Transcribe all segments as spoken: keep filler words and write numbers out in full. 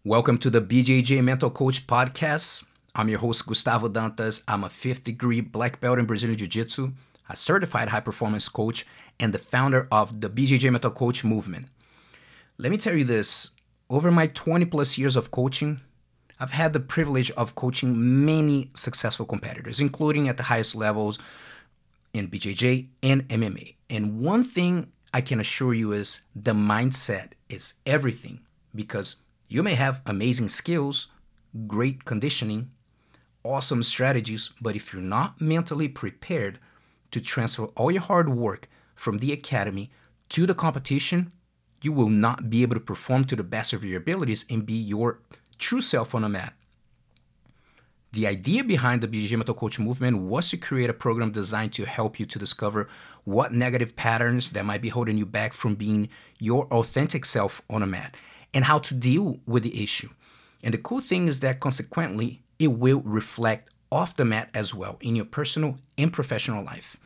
Welcome to the B J J Mental Coach Podcast. I'm your host, Gustavo Dantas. I'm a fifth degree black belt in Brazilian Jiu-Jitsu, a certified high-performance coach, and the founder of the B J J Mental Coach movement. Let me tell you this, over my twenty plus years of coaching, I've had the privilege of coaching many successful competitors, including at the highest levels in B J J and M M A. And one thing I can assure you is the mindset is everything, because you may have amazing skills, great conditioning, awesome strategies, but if you're not mentally prepared to transfer all your hard work from the academy to the competition, you will not be able to perform to the best of your abilities and be your true self on a mat. The idea behind the B J J Mental Coach movement was to create a program designed to help you to discover what negative patterns that might be holding you back from being your authentic self on a mat, and how to deal with the issue. And the cool thing is that consequently, it will reflect off the mat as well in your personal and professional life.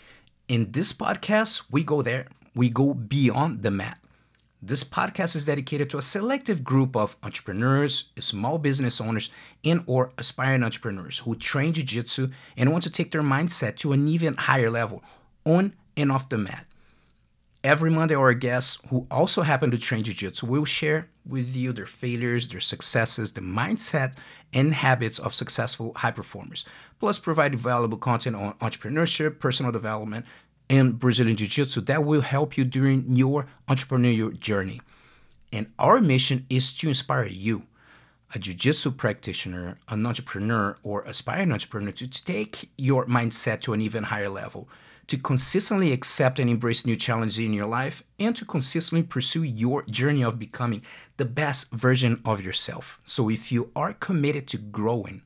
In this podcast, we go there. We go beyond the mat. This podcast is dedicated to a selective group of entrepreneurs, small business owners, and or aspiring entrepreneurs who train jiu-jitsu and want to take their mindset to an even higher level on and off the mat. Every Monday, our guests who also happen to train jiu-jitsu will share with you their failures, their successes, the mindset and habits of successful high performers, plus provide valuable content on entrepreneurship, personal development, and Brazilian Jiu-Jitsu that will help you during your entrepreneurial journey. And our mission is to inspire you, a jiu-jitsu practitioner, an entrepreneur, or aspiring entrepreneur, to take your mindset to an even higher level, to consistently accept and embrace new challenges in your life, and to consistently pursue your journey of becoming the best version of yourself. So if you are committed to growing,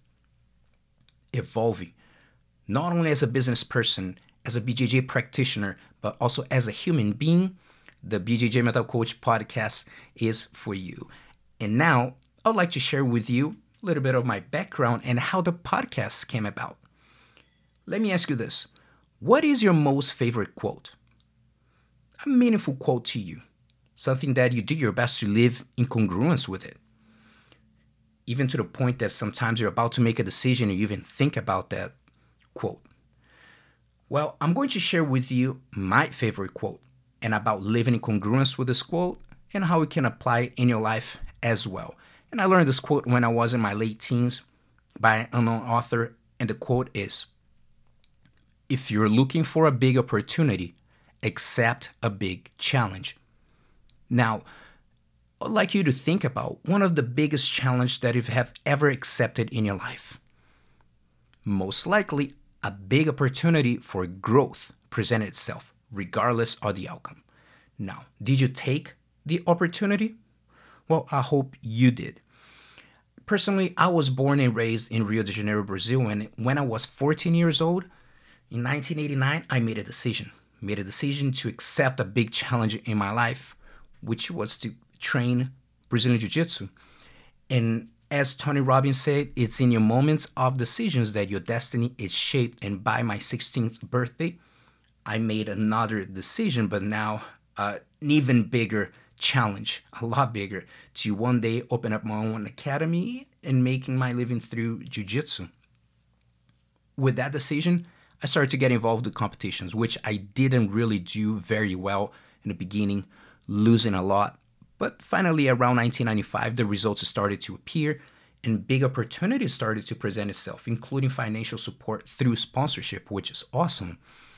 evolving, not only as a business person, as a B J J practitioner, but also as a human being, the B J J Mental Coach Podcast is for you. And now, I'd like to share with you a little bit of my background and how the podcast came about. Let me ask you this. What is your most favorite quote? A meaningful quote to you. Something that you do your best to live in congruence with it. Even to the point that sometimes you're about to make a decision and you even think about that quote. Well, I'm going to share with you my favorite quote and about living in congruence with this quote and how it can apply in your life as well. And I learned this quote when I was in my late teens by an unknown author, and the quote is, "If you're looking for a big opportunity, accept a big challenge." Now, I'd like you to think about one of the biggest challenges that you have ever accepted in your life. Most likely, a big opportunity for growth presented itself, regardless of the outcome. Now, did you take the opportunity? Well, I hope you did. Personally, I was born and raised in Rio de Janeiro, Brazil, and when I was fourteen years old, in nineteen eighty-nine, I made a decision. Made a decision to accept a big challenge in my life, which was to train Brazilian Jiu-Jitsu. And as Tony Robbins said, it's in your moments of decisions that your destiny is shaped. And by my sixteenth birthday, I made another decision, but now uh, an even bigger challenge, a lot bigger, to one day open up my own academy and making my living through jiu-jitsu. With that decision, I started to get involved with competitions, which I didn't really do very well in the beginning, losing a lot. But finally, around nineteen ninety-five, the results started to appear and big opportunities started to present itself, including financial support through sponsorship, which is awesome.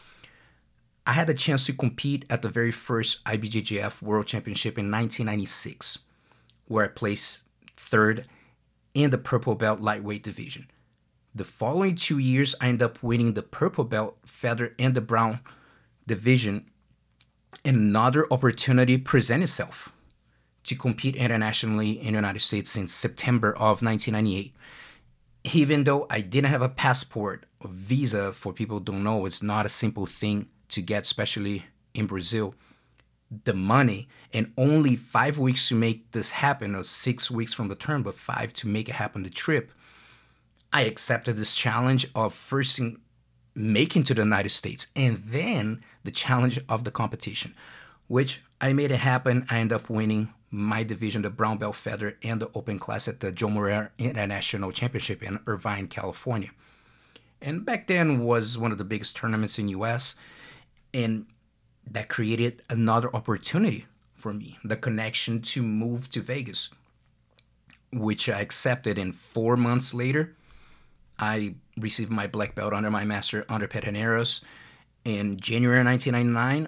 I had a chance to compete at the very first I B J J F World Championship in nineteen ninety-six, where I placed third in the purple belt lightweight division. The following two years, I ended up winning the purple belt feather and the brown division, and another opportunity presented itself to compete internationally in the United States in September of nineteen ninety-eight. Even though I didn't have a passport or visa, for people who don't know, it's not a simple thing to get, especially in Brazil. The money, and only five weeks to make this happen, or six weeks from the turn, but five to make it happen, the trip. I accepted this challenge of first making to the United States and then the challenge of the competition, which I made it happen. I ended up winning my division, the brown belt feather, and the open class at the Joe Moreira International Championship in Irvine, California. And back then was one of the biggest tournaments in U S, and that created another opportunity for me, the connection to move to Vegas, which I accepted. And four months later, I received my black belt under my master under Pederneiras. In January nineteen ninety-nine,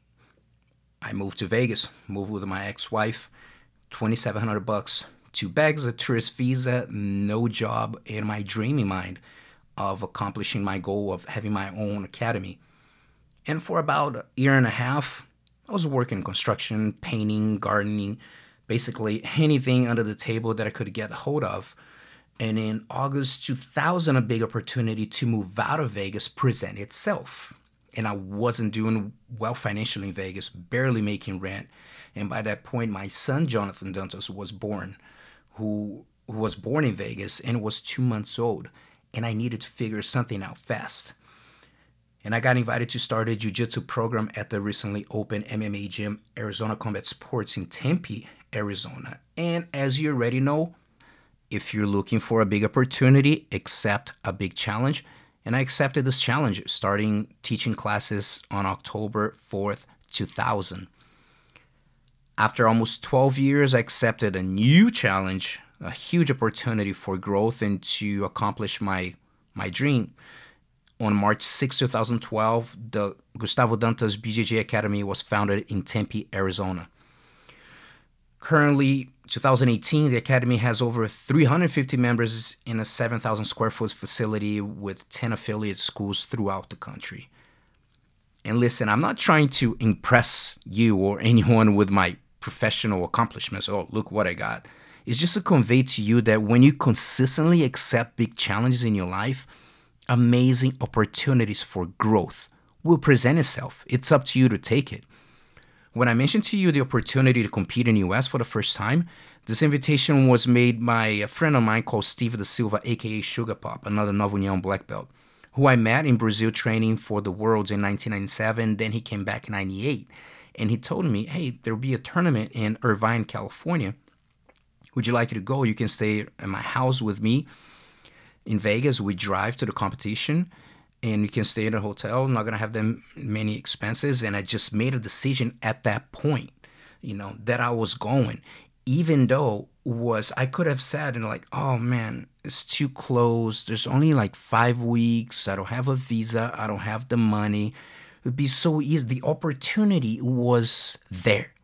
I moved to Vegas, moved with my ex-wife, twenty-seven hundred bucks, two bags, a tourist visa, no job, and my dream in mind of accomplishing my goal of having my own academy. And for about a year and a half, I was working construction, painting, gardening, basically anything under the table that I could get a hold of. And in August two thousand, a big opportunity to move out of Vegas presented itself. And I wasn't doing well financially in Vegas, barely making rent. And by that point, my son, Jonathan Dantas, was born, who was born in Vegas and was two months old. And I needed to figure something out fast. And I got invited to start a jiu-jitsu program at the recently opened M M A gym, Arizona Combat Sports in Tempe, Arizona. And as you already know, if you're looking for a big opportunity, accept a big challenge. And I accepted this challenge, starting teaching classes on October fourth, two thousand. After almost twelve years, I accepted a new challenge, a huge opportunity for growth and to accomplish my, my dream. On March sixth, twenty twelve, the Gustavo Dantas B J J Academy was founded in Tempe, Arizona. Currently, twenty eighteen, the Academy has over three hundred fifty members in a seven thousand square foot facility with ten affiliate schools throughout the country. And listen, I'm not trying to impress you or anyone with my professional accomplishments. Oh, look what I got. It's just to convey to you that when you consistently accept big challenges in your life, amazing opportunities for growth will present itself. It's up to you to take it. When I mentioned to you the opportunity to compete in the U S for the first time, this invitation was made by a friend of mine called Steve Da Silva, aka Sugar Pop, another Nova União black belt, who I met in Brazil training for the Worlds in nineteen ninety-seven. Then he came back in ninety-eight, and he told me, hey, there'll be a tournament in Irvine, California. Would you like to go? You can stay at my house with me in Vegas. We drive to the competition, and you can stay in a hotel. I'm not going to have them many expenses. And I just made a decision at that point, you know, that I was going, even though was I could have said, and like, oh man, it's too close. There's only like five weeks. I don't have a visa. I don't have the money. It'd be so easy. The opportunity was there,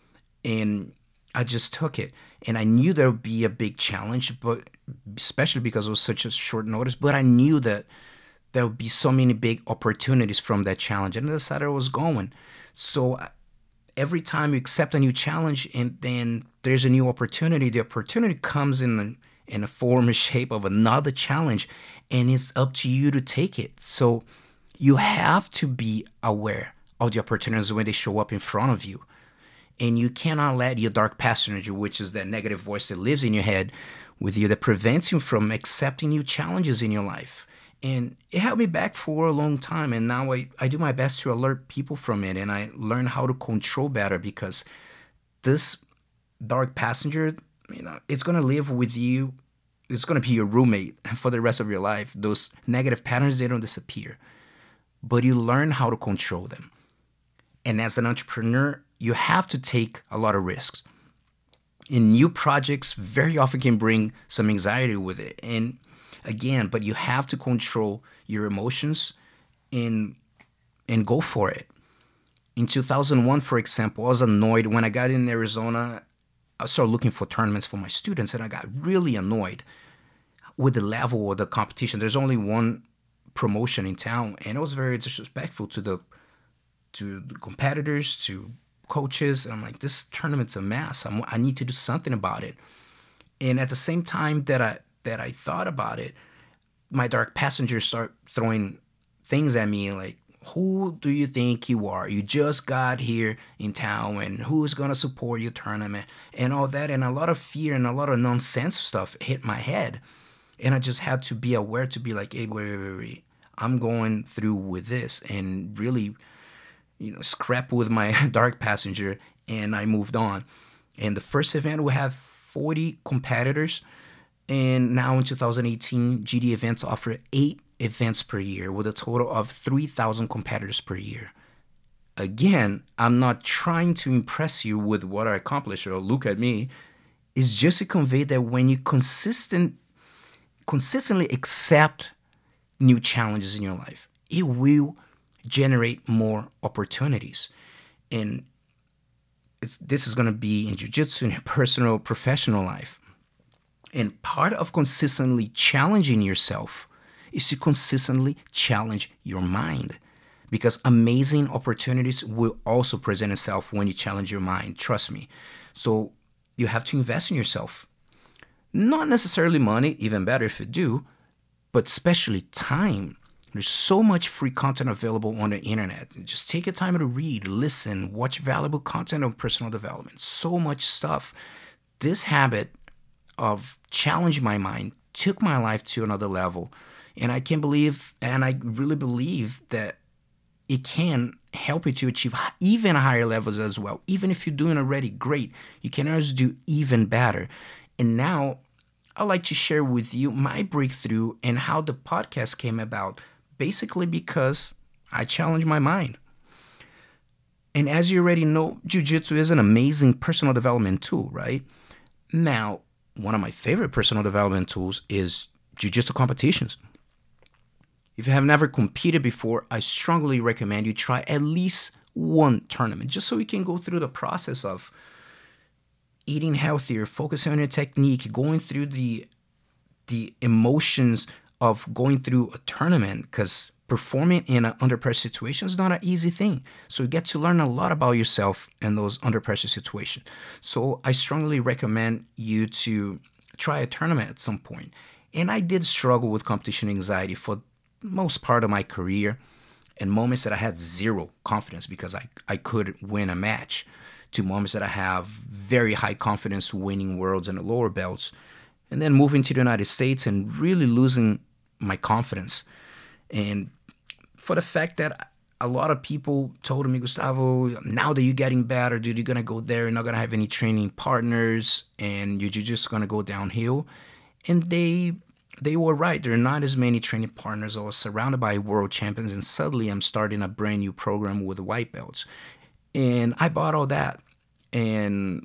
and I just took it. And I knew there would be a big challenge, but especially because it was such a short notice. But I knew that there would be so many big opportunities from that challenge, and I decided I was going. So every time you accept a new challenge and then there's a new opportunity, the opportunity comes in a, in a form and shape of another challenge, and it's up to you to take it. So you have to be aware of the opportunities when they show up in front of you. And you cannot let your dark passenger, which is that negative voice that lives in your head with you, that prevents you from accepting new challenges in your life. And it held me back for a long time. And now I, I do my best to alert people from it. And I learn how to control better, because this dark passenger, you know, it's going to live with you. It's going to be your roommate for the rest of your life. Those negative patterns, they don't disappear. But you learn how to control them. And as an entrepreneur, you have to take a lot of risks. And new projects very often can bring some anxiety with it. And again, but you have to control your emotions and and go for it. In two thousand one, for example, I was annoyed when I got in Arizona. I started looking for tournaments for my students, and I got really annoyed with the level of the competition. There's only one promotion in town, and it was very disrespectful to the to the competitors, to coaches. And I'm like, this tournament's a mess. I'm, I need to do something about it. And at the same time that I that I thought about it, my dark passengers start throwing things at me like, who do you think you are? You just got here in town, and who's going to support your tournament and all that. And a lot of fear and a lot of nonsense stuff hit my head. And I just had to be aware to be like, hey, wait, wait, wait, wait. I'm going through with this, and really, you know, scrap with my dark passenger. And I moved on. In the first event, we have forty competitors. And now in two thousand eighteen, G D Events offer eight events per year with a total of three thousand competitors per year. Again, I'm not trying to impress you with what I accomplished or look at me. It's just to convey that when you consistent, consistently accept new challenges in your life, it will generate more opportunities. And it's, this is going to be in jiu-jitsu, in your personal, professional life. And part of consistently challenging yourself is to consistently challenge your mind, because amazing opportunities will also present itself when you challenge your mind. Trust me. So you have to invest in yourself. Not necessarily money, even better if you do, but especially time. There's so much free content available on the internet. Just take your time to read, listen, watch valuable content on personal development. So much stuff. This habit of challenging my mind took my life to another level. And I can believe, and I really believe that it can help you to achieve even higher levels as well. Even if you're doing already great, you can always do even better. And now I'd like to share with you my breakthrough and how the podcast came about, basically because I challenged my mind. And as you already know, jiu-jitsu is an amazing personal development tool, right? Now, one of my favorite personal development tools is jiu-jitsu competitions. If you have never competed before, I strongly recommend you try at least one tournament, just so you can go through the process of eating healthier, focusing on your technique, going through the the emotions of going through a tournament, because performing in an under pressure situation is not an easy thing. So you get to learn a lot about yourself in those under pressure situations. So I strongly recommend you to try a tournament at some point. And I did struggle with competition anxiety for most part of my career, and moments that I had zero confidence because I, I could win a match, to moments that I have very high confidence winning worlds and the lower belts, and then moving to the United States and really losing my confidence. And for the fact that a lot of people told me, Gustavo, now that you're getting better, dude, you're going to go there, you're not going to have any training partners, and you're just going to go downhill. And they they were right. There are not as many training partners. I was surrounded by world champions, and suddenly I'm starting a brand new program with white belts. And I bought all that. And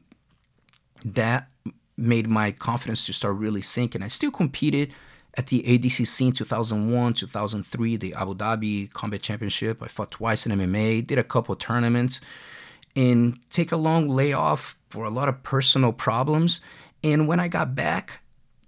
that made my confidence to start really sinking. I still competed at the A D C C in two thousand one, two thousand three, the Abu Dhabi Combat Championship. I fought twice in M M A, did a couple of tournaments, and take a long layoff for a lot of personal problems. And when I got back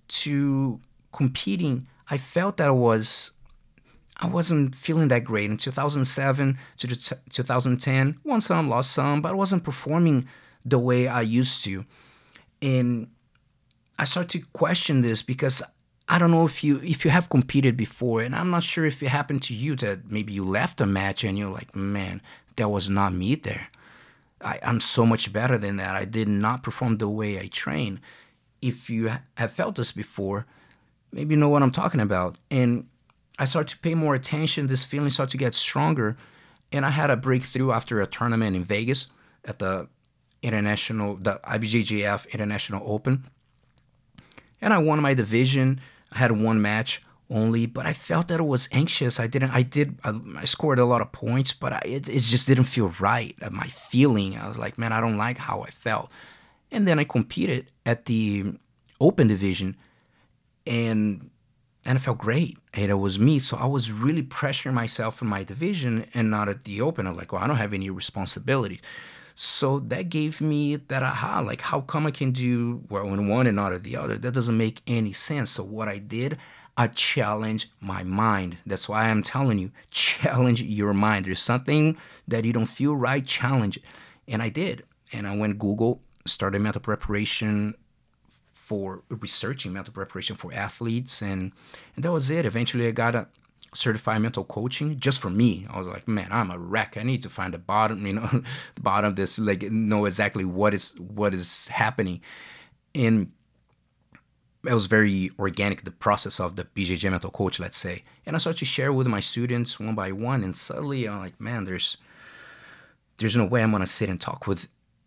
to competing, I felt that I was I wasn't feeling that great. In two thousand seven to two thousand ten, won some, lost some, but I wasn't performing the way I used to. And I started to question this because I don't know if you if you have competed before, and I'm not sure if it happened to you that maybe you left a match and you're like, man, that was not me there. I, I'm so much better than that. I did not perform the way I trained. If you have felt this before, maybe you know what I'm talking about. And I started to pay more attention. This feeling started to get stronger. And I had a breakthrough after a tournament in Vegas at the international, the I B J J F International Open. And I won my division. I had one match only, but I felt that I was anxious. I didn't, I did, I, I scored a lot of points, but I, it, it just didn't feel right. My feeling, I was like, man, I don't like how I felt. And then I competed at the Open division, and and it felt great. And it was me. So I was really pressuring myself in my division and not at the Open. I was like, well, I don't have any responsibility. So that gave me that aha, like, how come I can do well in one and not at the other? That doesn't make any sense. So what I did, I challenged my mind. That's why I'm telling you, challenge your mind. There's something that you don't feel right, challenge it. And I did. And I went Google, started mental preparation for researching mental preparation for athletes. And, and that was it. Eventually, I got a certified mental coaching just for me. I was like, man, I'm a wreck. I need to find the bottom, you know, the bottom of this, like know exactly what is what is happening. And it was very organic, the process of the B J J mental coach, let's say. And I started to share with my students one by one. And suddenly I'm like, man, there's there's no way I'm going to sit and talk with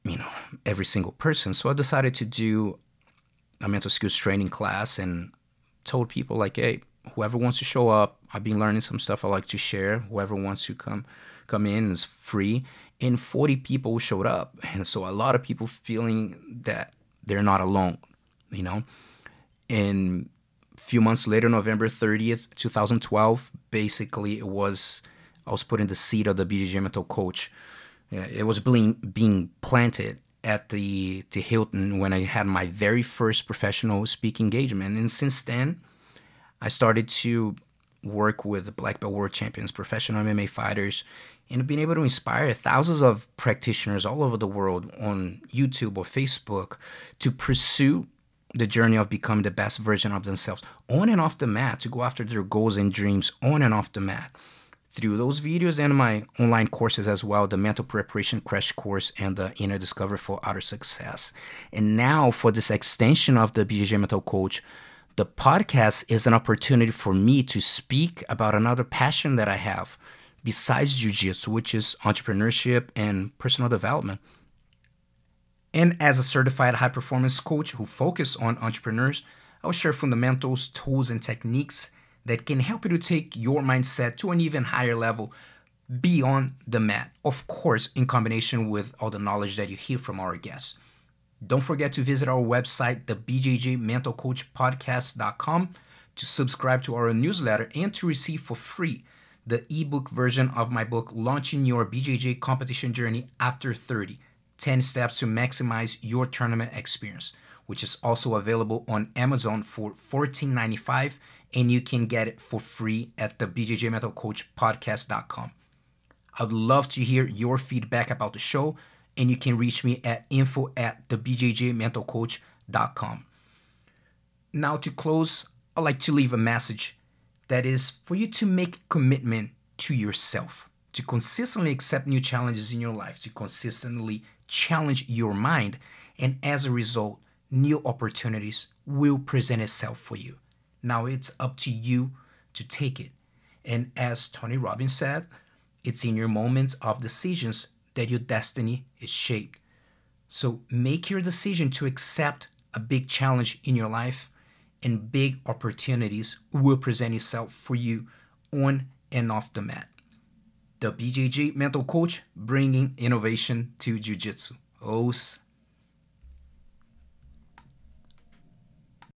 you know, every single person. So I decided to do a mental skills training class and told people like, hey, whoever wants to show up, I've been learning some stuff I like to share. Whoever wants to come come in is free. And forty people showed up. And so a lot of people feeling that they're not alone, you know. And a few months later, November thirtieth, twenty twelve, basically it was, I was put in the seat of the B J J mental coach. It was being, being planted at the, the Hilton when I had my very first professional speaking engagement. And since then, I started to work with black belt world champions, professional M M A fighters, and being able to inspire thousands of practitioners all over the world on YouTube or Facebook to pursue the journey of becoming the best version of themselves on and off the mat, to go after their goals and dreams on and off the mat. Through those videos and my online courses as well, the Mental Preparation Crash Course and the Inner Discovery for Outer Success. And now for this extension of the B J J Mental Coach, the podcast is an opportunity for me to speak about another passion that I have besides jiu-jitsu, which is entrepreneurship and personal development. And as a certified high-performance coach who focuses on entrepreneurs, I'll share fundamentals, tools, and techniques that can help you to take your mindset to an even higher level beyond the mat. Of course, in combination with all the knowledge that you hear from our guests. Don't forget to visit our website, the b j j mental coach podcast dot com, to subscribe to our newsletter and to receive for free the ebook version of my book, Launching Your B J J Competition Journey After thirty, ten Steps to Maximize Your Tournament Experience, which is also available on Amazon for fourteen ninety-five, and you can get it for free at the b j j mental coach podcast dot com. I'd love to hear your feedback about the show, and you can reach me at info at the b j j mental coach dot com. Now to close, I'd like to leave a message that is for you to make a commitment to yourself, to consistently accept new challenges in your life, to consistently challenge your mind, and as a result, new opportunities will present itself for you. Now it's up to you to take it. And as Tony Robbins said, it's in your moments of decisions that your destiny is shaped. So make your decision to accept a big challenge in your life, and big opportunities will present itself for you on and off the mat. The B J J Mental Coach, bringing innovation to Jiu-Jitsu. Os.